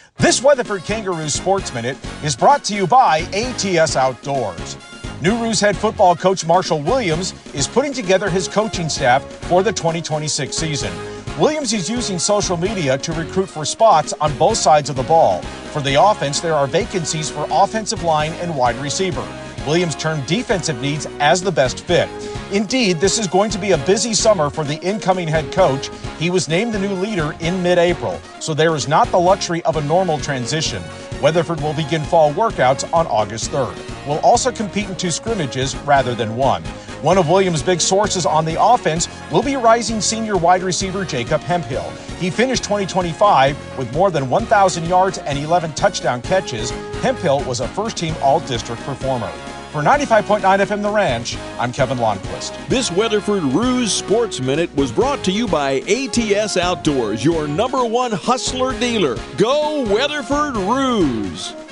This Weatherford Kangaroos Sports Minute is brought to you by ATS Outdoors. New Roos head football coach Marshall Williams is putting together his coaching staff for the 2026 season. Williams is using social media to recruit for spots on both sides of the ball. For the offense, there are vacancies for offensive line and wide receiver. Williams termed defensive needs as the best fit. Indeed, this is going to be a busy summer for the incoming head coach. He was named the new leader in mid-April, so there is not the luxury of a normal transition. Weatherford will begin fall workouts on August 3rd. Will also compete in 2 scrimmages rather than 1. One of Williams' big sources on the offense will be rising senior wide receiver Jacob Hemphill. He finished 2025 with more than 1,000 yards and 11 touchdown catches. Hemphill was a first-team all-district performer. For 95.9 FM The Ranch, I'm Kevin Lonnquist. This Weatherford Roos Sports Minute was brought to you by ATS Outdoors, your #1 hustler dealer. Go Weatherford Roos!